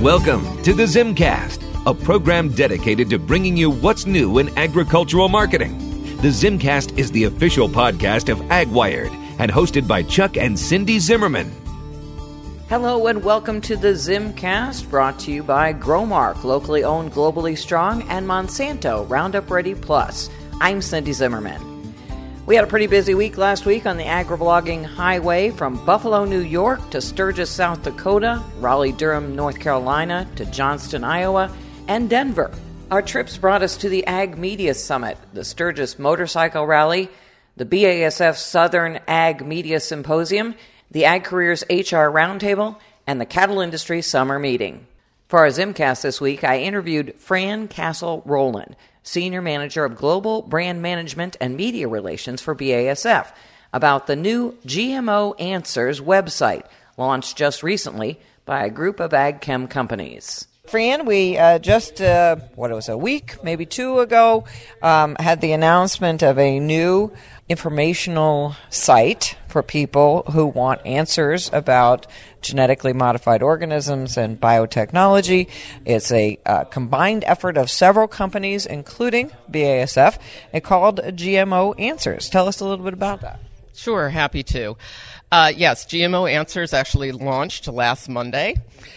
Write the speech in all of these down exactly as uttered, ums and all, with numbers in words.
Welcome to the Zimcast, a program dedicated to bringing you what's new in agricultural marketing. The Zimcast is the official podcast of AgWired and hosted by Chuck and Cindy Zimmerman. Hello and welcome to the Zimcast, brought to you by Growmark, locally owned, globally strong, and Monsanto, Roundup Ready Plus. I'm Cindy Zimmerman. We had a pretty busy week last week on the agriblogging highway from Buffalo, New York to Sturgis, South Dakota, Raleigh-Durham, North Carolina to Johnston, Iowa, and Denver. Our trips brought us to the Ag Media Summit, the Sturgis Motorcycle Rally, the B A S F Southern Ag Media Symposium, the Ag Careers H R Roundtable, and the Cattle Industry Summer Meeting. For our Zimcast this week, I interviewed Fran Castle-Rowland, Senior Manager of Global Brand Management and Media Relations for B A S F, about the new G M O Answers website, launched just recently by a group of ag chem companies. Fran, we uh, just, uh, what it was, a week, maybe two ago, um, had the announcement of a new informational site for people who want answers about genetically modified organisms and biotechnology. It's a uh, combined effort of several companies, including B A S F, and called G M O Answers. Tell us a little bit about that. Sure, happy to. Uh, yes, G M O Answers actually launched last Monday,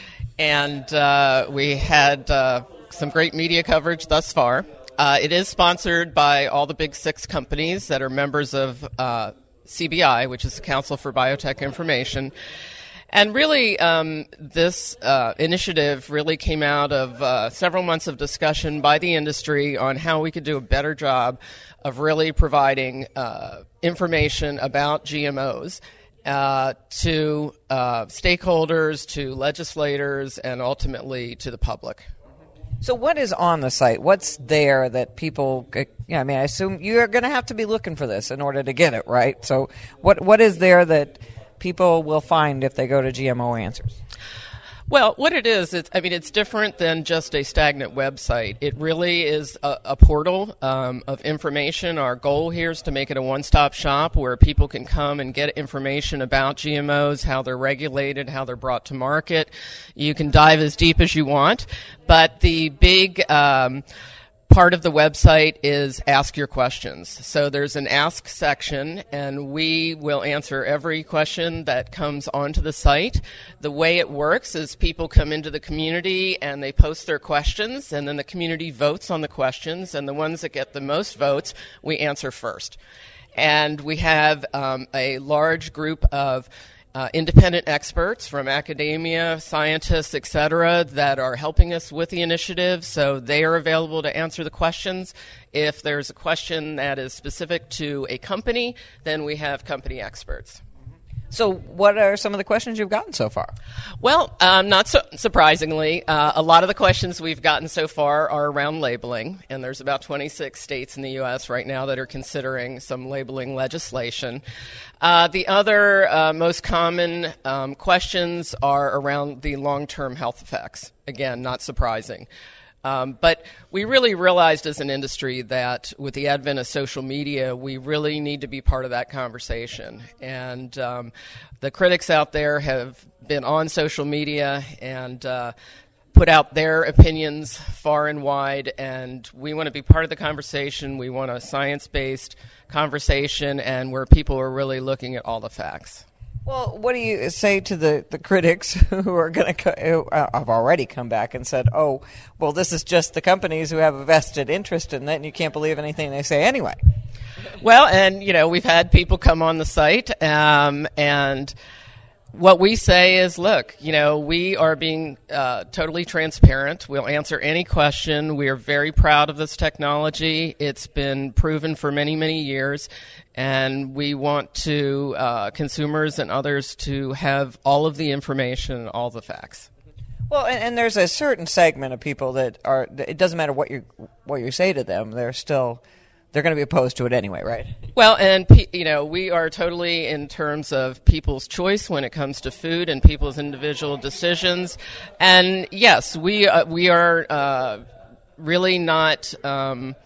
and uh, we had uh, some great media coverage thus far. Uh, it is sponsored by all the big six companies that are members of uh, C B I, which is the Council for Biotech Information. And really, um, this uh, initiative really came out of uh, several months of discussion by the industry on how we could do a better job of really providing uh, information about G M Os uh, to uh, stakeholders, to legislators, and ultimately to the public. So what is on the site? What's there that people, yeah, I mean, I assume you're going to have to be looking for this in order to get it, right? So what what is there that people will find if they go to G M O Answers? Well, what it is, it's, I mean, it's different than just a stagnant website. It really is a, a portal um, of information. Our goal here is to make it a one-stop shop where people can come and get information about G M Os, how they're regulated, how they're brought to market. You can dive as deep as you want, but the big um, part of the website is ask your questions. So there's an ask section, and we will answer every question that comes onto the site. The way it works is people come into the community and they post their questions, and then the community votes on the questions, and the ones that get the most votes, we answer first. And we have um, a large group of Uh, independent experts from academia, scientists, et cetera, that are helping us with the initiative, so they are available to answer the questions. If there's a question that is specific to a company, then we have company experts. So what are some of the questions you've gotten so far? Well, um, not so surprisingly, uh, a lot of the questions we've gotten so far are around labeling, and there's about twenty-six states in the U S right now that are considering some labeling legislation. Uh, the other uh, most common um, questions are around the long-term health effects. Again, not surprising. Um, but we really realized as an industry that with the advent of social media, we really need to be part of that conversation. And um, the critics out there have been on social media and uh, put out their opinions far and wide, and we want to be part of the conversation. We want a science-based conversation and where people are really looking at all the facts. Well, what do you say to the, the critics who are going to who have already come back and said, oh, well, this is just the companies who have a vested interest in it, and you can't believe anything they say anyway? Well, and, you know, we've had people come on the site, um, and what we say is, look, you know, we are being uh, totally transparent. We'll answer any question. We are very proud of this technology. It's been proven for many, many years. And we want to uh, consumers and others to have all of the information, all the facts. Well, and, and there's a certain segment of people that are. It doesn't matter what you what you say to them; they're still they're going to be opposed to it anyway, right? Well, and you know, we are totally in terms of people's choice when it comes to food and people's individual decisions. And yes, we uh, we are uh, really not. Um,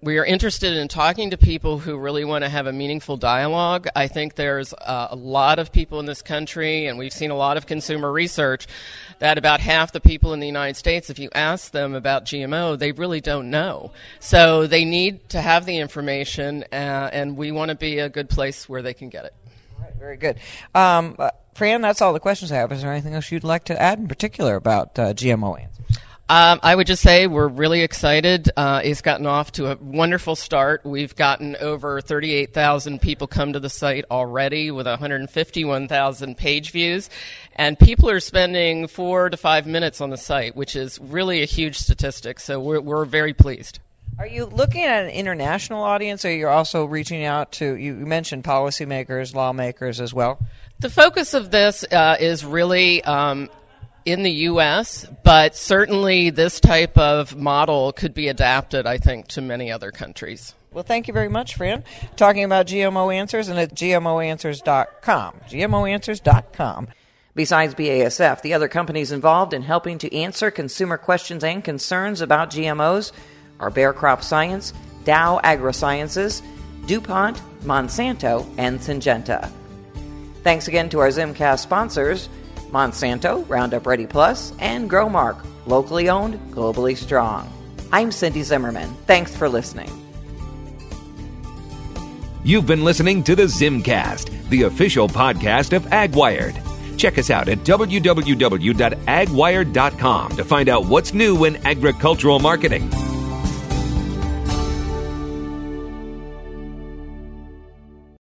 we are interested in talking to people who really want to have a meaningful dialogue. I think there's uh, a lot of people in this country, and we've seen a lot of consumer research, that about half the people in the United States, if you ask them about G M O, they really don't know. So they need to have the information, uh, and we want to be a good place where they can get it. All right, very good. Um, uh, Fran, that's all the questions I have. Is there anything else you'd like to add in particular about uh, G M O answers? Um, I would just say we're really excited. Uh, it's gotten off to a wonderful start. We've gotten over thirty-eight thousand people come to the site already with one hundred fifty-one thousand page views. And people are spending four to five minutes on the site, which is really a huge statistic. So we're, we're very pleased. Are you looking at an international audience, or you're also reaching out to, you mentioned policymakers, lawmakers as well? The focus of this uh, is really um, in the U S, but certainly this type of model could be adapted, I think, to many other countries. Well, thank you very much, Fran. Talking about G M O Answers, and at G M O answers dot com. G M O answers dot com. Besides B A S F, the other companies involved in helping to answer consumer questions and concerns about G M Os are Bayer Crop Science, Dow AgroSciences, DuPont, Monsanto, and Syngenta. Thanks again to our ZimCast sponsors, Monsanto, Roundup Ready Plus, and Growmark, locally owned, globally strong. I'm Cindy Zimmerman. Thanks for listening. You've been listening to the ZimCast, the official podcast of AgWired. Check us out at w w w dot ag wired dot com to find out what's new in agricultural marketing.